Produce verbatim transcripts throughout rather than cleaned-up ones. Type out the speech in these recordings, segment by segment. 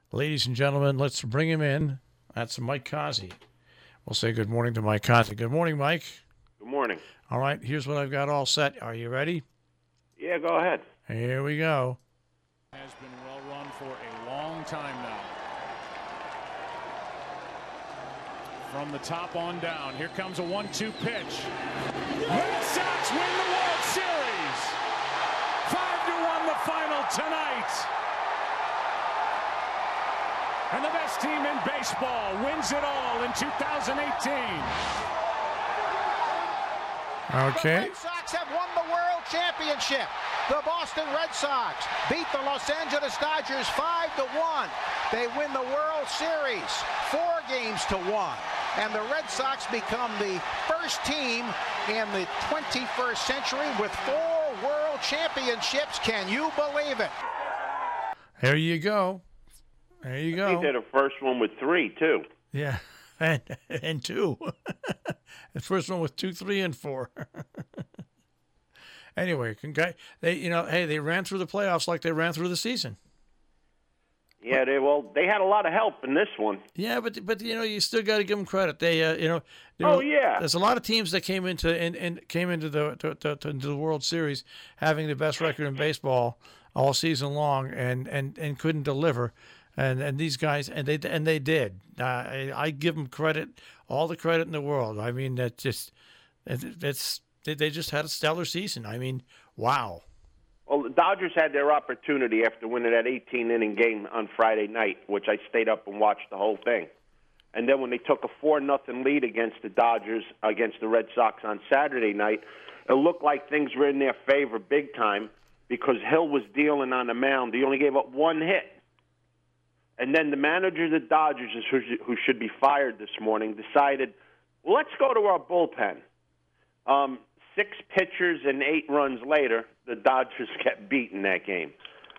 Ladies and gentlemen, let's bring him in. That's Mike Kazi. We'll say good morning to Mike Kazi. Good morning, Mike. Good morning. All right, here's what I've got all set. Are you ready? Yeah, go ahead. Here we go. Has been well run for a long time now. From the top on down, here comes a one two pitch. Red Sox win the World Series. Five to one the final tonight. And the best team in baseball wins it all in two thousand eighteen. Okay. The Red Sox have won the World Championship. The Boston Red Sox beat the Los Angeles Dodgers five to one. They win the World Series four games to one. And the Red Sox become the first team in the twenty-first century with four World Championships. Can you believe it? There you go. There you go. I think they're the first one with three, too. Yeah, and and two. The first one with two, three, and four. Anyway, congr- they you know, hey, they ran through the playoffs like they ran through the season. Yeah, they well, they had a lot of help in this one. Yeah, but but you know, you still got to give them credit. They uh, you know, you Oh, know, yeah. there's a lot of teams that came into and, and came into the to, to, to, into the World Series having the best record in baseball all season long and, and, and couldn't deliver. And and these guys and they and they did. Uh, I, I give them credit, all the credit in the world. I mean, that just it's they just had a stellar season. I mean, wow. Well, the Dodgers had their opportunity after winning that eighteen-inning game on Friday night, which I stayed up and watched the whole thing. And then when they took a four nothing lead against the Dodgers, against the Red Sox on Saturday night, it looked like things were in their favor big time because Hill was dealing on the mound. He only gave up one hit. And then the manager of the Dodgers, who should be fired this morning, decided, well, let's go to our bullpen. Um, six pitchers and eight runs later, the Dodgers kept beating that game.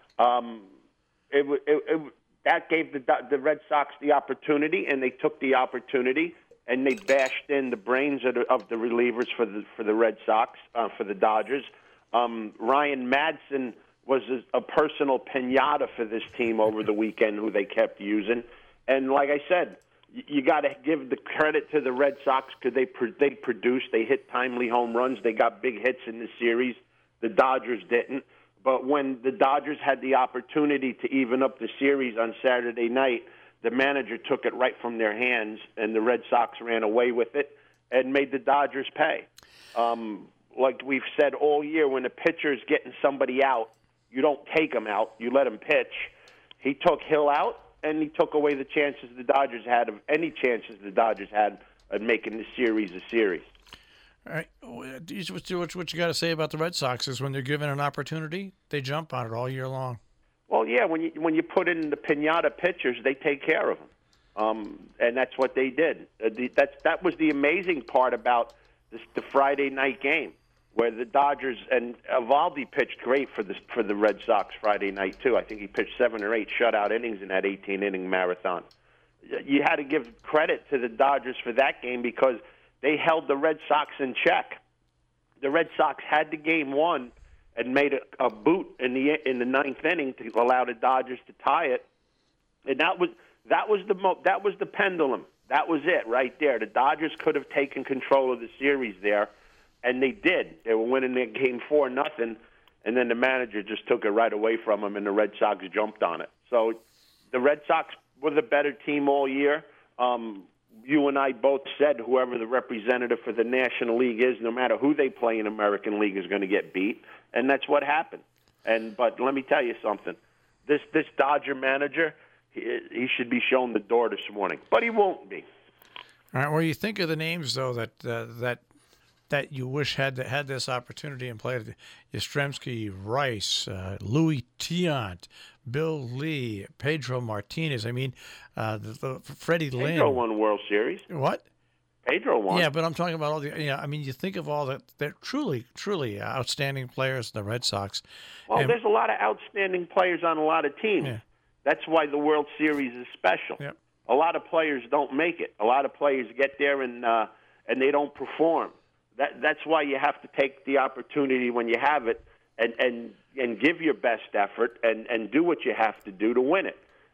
Um, it, it, it, that gave the, the Red Sox the opportunity, and they took the opportunity, and they bashed in the brains of the, of the relievers for the for the Red Sox, uh, for the Dodgers. Um, Ryan Madsen was a, a personal pinata for this team over the weekend, who they kept using. And like I said, you, you got to give the credit to the Red Sox because they pro- they produced, they hit timely home runs, they got big hits in the series. The Dodgers didn't. But when the Dodgers had the opportunity to even up the series on Saturday night, the manager took it right from their hands, and the Red Sox ran away with it and made the Dodgers pay. Um, like we've said all year, when a pitcher is getting somebody out, you don't take him out. You let him pitch. He took Hill out, and he took away the chances the Dodgers had of any chances the Dodgers had of making the series a series. All right, what, what you got to say about the Red Sox is when they're given an opportunity, they jump on it all year long. Well, yeah, when you when you put in the pinata pitchers, they take care of them, um, and that's what they did. Uh, the, that's that was the amazing part about this, the Friday night game, where the Dodgers and Eovaldi pitched great for the for the Red Sox Friday night too. I think he pitched seven or eight shutout innings in that eighteen-inning marathon. You had to give credit to the Dodgers for that game because they held the Red Sox in check. The Red Sox had the game won and made a, a boot in the in the ninth inning to allow the Dodgers to tie it, and that was that was the mo- that was the pendulum. That was it right there. The Dodgers could have taken control of the series there. And they did. They were winning their game four nothing, and then the manager just took it right away from them, and the Red Sox jumped on it. So the Red Sox were the better team all year. Um, you and I both said whoever the representative for the National League is, no matter who they play in American League, is going to get beat, and that's what happened. And but let me tell you something. This this Dodger manager, he, he should be shown the door this morning, but he won't be. All right. Well, you think of the names though that uh, that. that you wish had had this opportunity and played Yastrzemski, Rice, uh, Louis Tiant, Bill Lee, Pedro Martinez. I mean, uh, the, the Freddie Pedro Lynn. Pedro won World Series. What? Pedro won. Yeah, but I'm talking about all the. Yeah, I mean, you think of all that. They're truly, truly outstanding players in the Red Sox. Well, and, there's a lot of outstanding players on a lot of teams. Yeah. That's why the World Series is special. Yep. A lot of players don't make it. A lot of players get there and uh, and they don't perform. That, that's why you have to take the opportunity when you have it and, and, and give your best effort and, and do what you have to do to win it.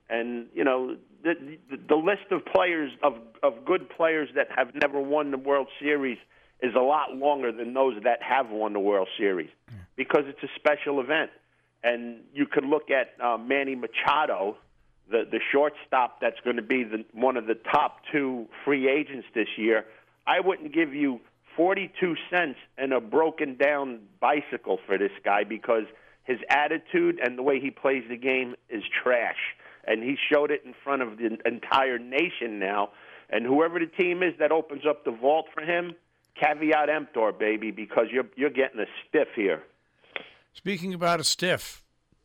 And, you know, the, the, the list of players, of, of good players that have never won the World Series is a lot longer than those that have won the World Series because it's a special event. And you could look at uh, Manny Machado, the, the shortstop that's going to be the, one of the top two free agents this year. I wouldn't give you forty-two cents and a broken down bicycle for this guy because his attitude and the way he plays the game is trash. And he showed it in front of the entire nation now. And whoever the team is that opens up the vault for him, caveat emptor, baby, because you're you're getting a stiff here. Speaking about a stiff,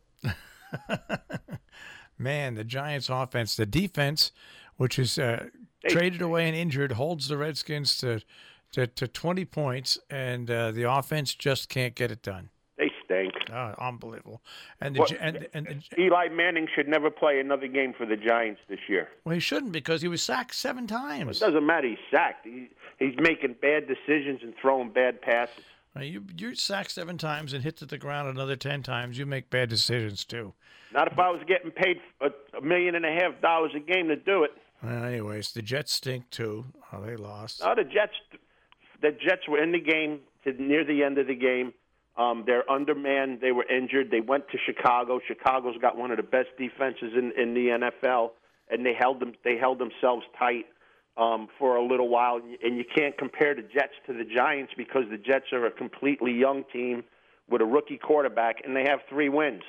man, the Giants' offense, the defense, which is uh, traded away and injured, holds the Redskins to to, to twenty points, and uh, the offense just can't get it done. They stink. Oh, unbelievable. And the, Well, and, and, and Eli Manning should never play another game for the Giants this year. well, he shouldn't because he was sacked seven It times. doesn't matter. He's sacked. He, he's making bad decisions and throwing bad passes. Well, You you're sacked seven times and hit to the ground another ten times. You make bad decisions too. Not if I was getting paid a, a million and a half dollars a game to do it. Well, anyways, the Jets stink too. Oh, they lost. No, the Jets, the Jets were in the game to near the end of the game. Um, they're undermanned. They were injured. They went to Chicago. Chicago's got one of the best defenses in, in the N F L, and they held them. They held themselves tight um, for a little while. And you can't compare the Jets to the Giants because the Jets are a completely young team with a rookie quarterback, and they have three wins.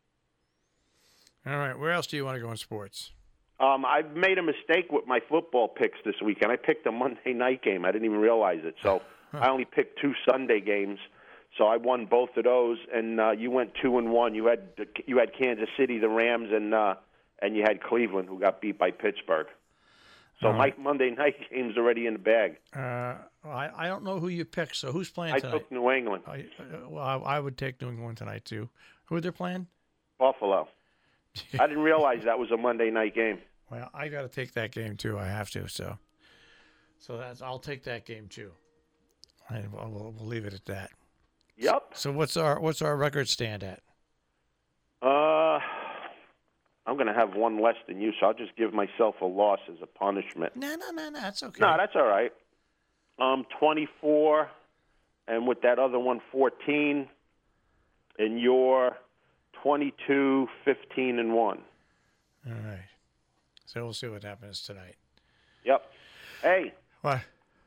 All right, where else do you want to go in sports? Um, I made a mistake with my football picks this weekend. I picked a Monday night game. I didn't even realize it. So I only picked two Sunday games. So I won both of those, and uh, you went two and one. You had you had Kansas City, the Rams, and uh, and you had Cleveland, who got beat by Pittsburgh. So my Monday night game's already in the bag. Uh, I I don't know who you picked. So who's playing I tonight? took New England, I, uh, well, I, I would take New England tonight too. Who are they playing? Buffalo. I didn't realize that was a Monday night game. Well, I got to take that game too. I have to. So, so that's I'll take that game too. I, we'll, we'll leave it at that. Yep. So what's our what's our record stand at? Uh, I'm going to have one less than you, so I'll just give myself a loss as a punishment. No, no, no, no. That's okay. No, that's all right. Um, twenty-four, and with that other one, fourteen, and you're twenty-two, fifteen, and one. All right. So we'll see what happens tonight. Yep. Hey. What?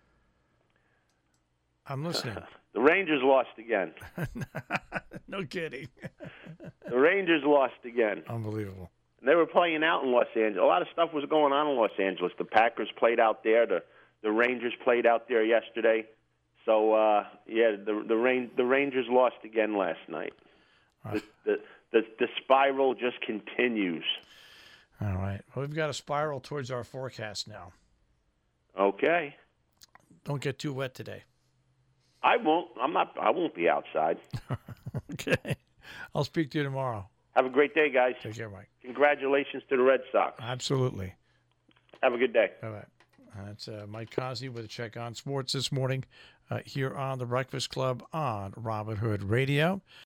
I'm listening. The Rangers lost again. No kidding. The Rangers lost again. Unbelievable. And they were playing out in Los Angeles. A lot of stuff was going on in Los Angeles. The Packers played out there. The the Rangers played out there yesterday. So uh, yeah, the the Rain, the Rangers lost again last night. The, the the the spiral just continues. All right. Well, we've got a spiral towards our forecast now. Okay. Don't get too wet today. I won't. I'm not. I won't be outside. Okay. I'll speak to you tomorrow. Have a great day, guys. Take care, Mike. Congratulations to the Red Sox. Absolutely. Have a good day. All right. That's uh, Mike Cosby with a check on sports this morning uh, here on the Breakfast Club on Robin Hood Radio.